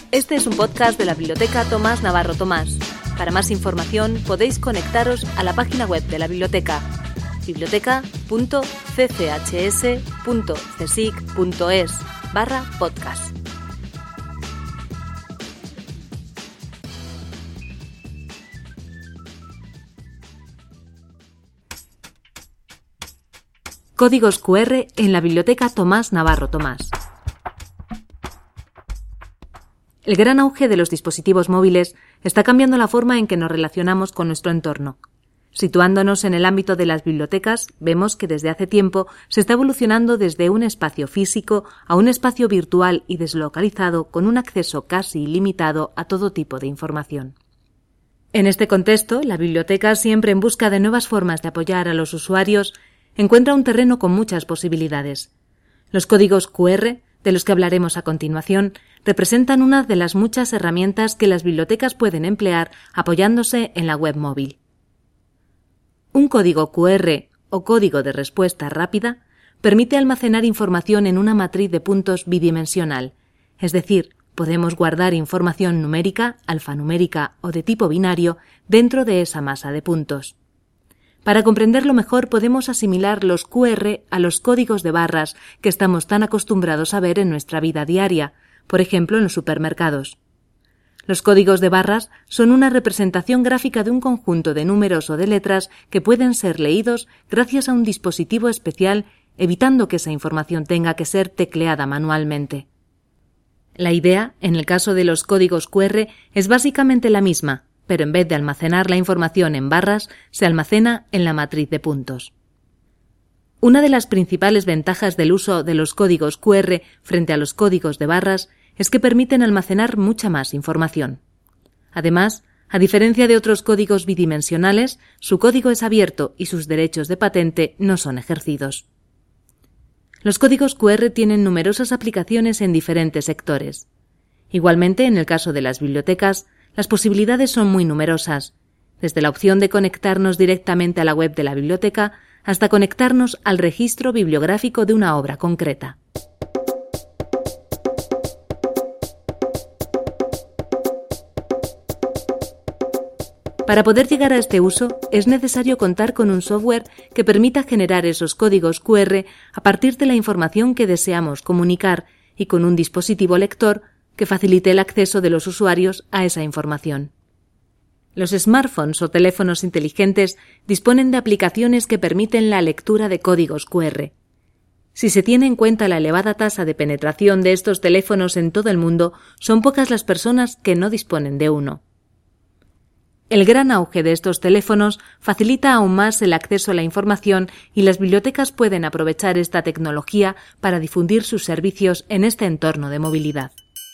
Este es un podcast de la Biblioteca Tomás Navarro Tomás. Para más información podéis conectaros a la página web de la biblioteca, biblioteca.cchs.csic.es/podcast. Códigos QR en la Biblioteca Tomás Navarro Tomás. El gran auge de los dispositivos móviles está cambiando la forma en que nos relacionamos con nuestro entorno. Situándonos en el ámbito de las bibliotecas, vemos que desde hace tiempo se está evolucionando desde un espacio físico a un espacio virtual y deslocalizado con un acceso casi ilimitado a todo tipo de información. En este contexto, la biblioteca, siempre en busca de nuevas formas de apoyar a los usuarios, encuentra un terreno con muchas posibilidades. Los códigos QR, de los que hablaremos a continuación, representan una de las muchas herramientas que las bibliotecas pueden emplear apoyándose en la web móvil. Un código QR o código de respuesta rápida permite almacenar información en una matriz de puntos bidimensional, es decir, podemos guardar información numérica, alfanumérica o de tipo binario dentro de esa masa de puntos. Para comprenderlo mejor podemos asimilar los QR a los códigos de barras que estamos tan acostumbrados a ver en nuestra vida diaria, por ejemplo en los supermercados. Los códigos de barras son una representación gráfica de un conjunto de números o de letras que pueden ser leídos gracias a un dispositivo especial, evitando que esa información tenga que ser tecleada manualmente. La idea, en el caso de los códigos QR, es básicamente la misma, pero en vez de almacenar la información en barras, se almacena en la matriz de puntos. Una de las principales ventajas del uso de los códigos QR frente a los códigos de barras es que permiten almacenar mucha más información. Además, a diferencia de otros códigos bidimensionales, su código es abierto y sus derechos de patente no son ejercidos. Los códigos QR tienen numerosas aplicaciones en diferentes sectores. Igualmente, en el caso de las bibliotecas, las posibilidades son muy numerosas, desde la opción de conectarnos directamente a la web de la biblioteca hasta conectarnos al registro bibliográfico de una obra concreta. Para poder llegar a este uso, es necesario contar con un software que permita generar esos códigos QR a partir de la información que deseamos comunicar y con un dispositivo lector que facilite el acceso de los usuarios a esa información. Los smartphones o teléfonos inteligentes disponen de aplicaciones que permiten la lectura de códigos QR. Si se tiene en cuenta la elevada tasa de penetración de estos teléfonos en todo el mundo, son pocas las personas que no disponen de uno. El gran auge de estos teléfonos facilita aún más el acceso a la información y las bibliotecas pueden aprovechar esta tecnología para difundir sus servicios en este entorno de movilidad.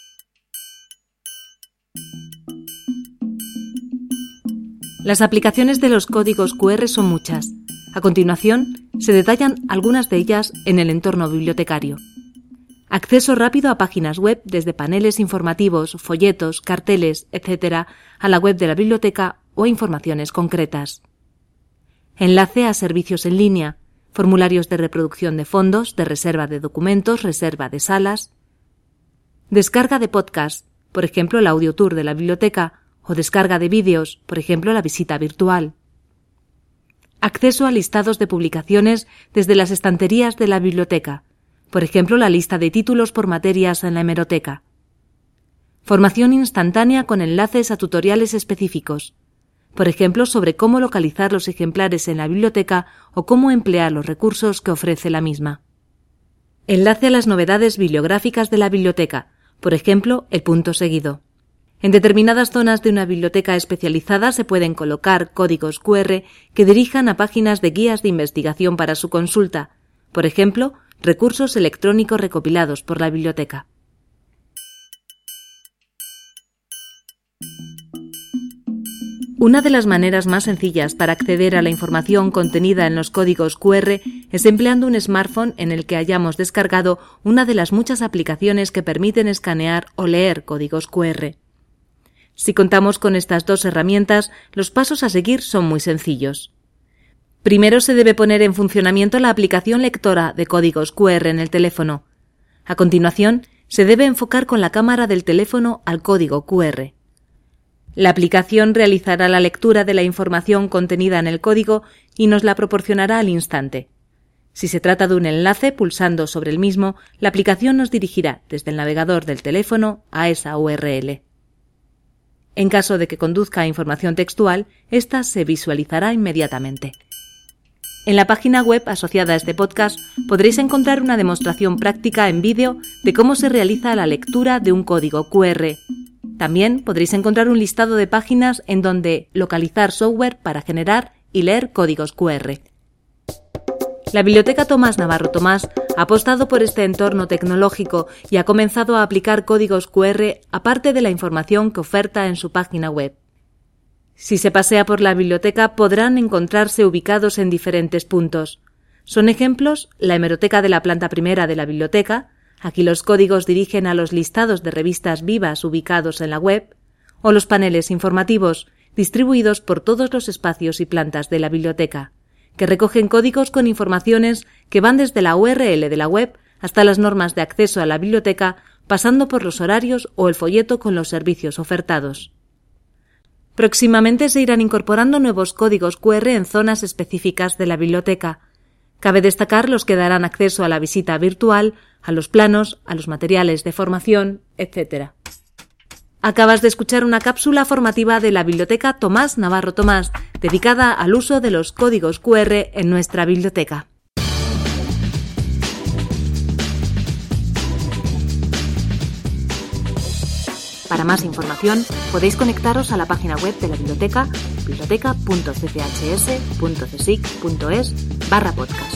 Las aplicaciones de los códigos QR son muchas. A continuación, se detallan algunas de ellas en el entorno bibliotecario. Acceso rápido a páginas web desde paneles informativos, folletos, carteles, etc., a la web de la biblioteca o informaciones concretas. Enlace a servicios en línea, formularios de reproducción de fondos, de reserva de documentos, reserva de salas. Descarga de podcast, por ejemplo el audio tour de la biblioteca, o descarga de vídeos, por ejemplo la visita virtual. Acceso a listados de publicaciones desde las estanterías de la biblioteca, por ejemplo la lista de títulos por materias en la hemeroteca. Formación instantánea con enlaces a tutoriales específicos, por ejemplo sobre cómo localizar los ejemplares en la biblioteca o cómo emplear los recursos que ofrece la misma. Enlace a las novedades bibliográficas de la biblioteca, por ejemplo el punto seguido. En determinadas zonas de una biblioteca especializada se pueden colocar códigos QR que dirijan a páginas de guías de investigación para su consulta, por ejemplo, recursos electrónicos recopilados por la biblioteca. Una de las maneras más sencillas para acceder a la información contenida en los códigos QR es empleando un smartphone en el que hayamos descargado una de las muchas aplicaciones que permiten escanear o leer códigos QR. Si contamos con estas dos herramientas, los pasos a seguir son muy sencillos. Primero se debe poner en funcionamiento la aplicación lectora de códigos QR en el teléfono. A continuación, se debe enfocar con la cámara del teléfono al código QR. La aplicación realizará la lectura de la información contenida en el código y nos la proporcionará al instante. Si se trata de un enlace, pulsando sobre el mismo, la aplicación nos dirigirá desde el navegador del teléfono a esa URL. En caso de que conduzca a información textual, ésta se visualizará inmediatamente. En la página web asociada a este podcast podréis encontrar una demostración práctica en vídeo de cómo se realiza la lectura de un código QR. También podréis encontrar un listado de páginas en donde localizar software para generar y leer códigos QR. La Biblioteca Tomás Navarro Tomás ha apostado por este entorno tecnológico y ha comenzado a aplicar códigos QR aparte de la información que oferta en su página web. Si se pasea por la biblioteca podrán encontrarse ubicados en diferentes puntos. Son ejemplos la hemeroteca de la planta primera de la biblioteca, aquí los códigos dirigen a los listados de revistas vivas ubicados en la web, o los paneles informativos distribuidos por todos los espacios y plantas de la biblioteca, que recogen códigos con informaciones que van desde la URL de la web hasta las normas de acceso a la biblioteca, pasando por los horarios o el folleto con los servicios ofertados. Próximamente se irán incorporando nuevos códigos QR en zonas específicas de la biblioteca. Cabe destacar los que darán acceso a la visita virtual, a los planos, a los materiales de formación, etc. Acabas de escuchar una cápsula formativa de la Biblioteca Tomás Navarro Tomás, dedicada al uso de los códigos QR en nuestra biblioteca. Para más información, podéis conectaros a la página web de la biblioteca, biblioteca.cchs.csic.es/podcast.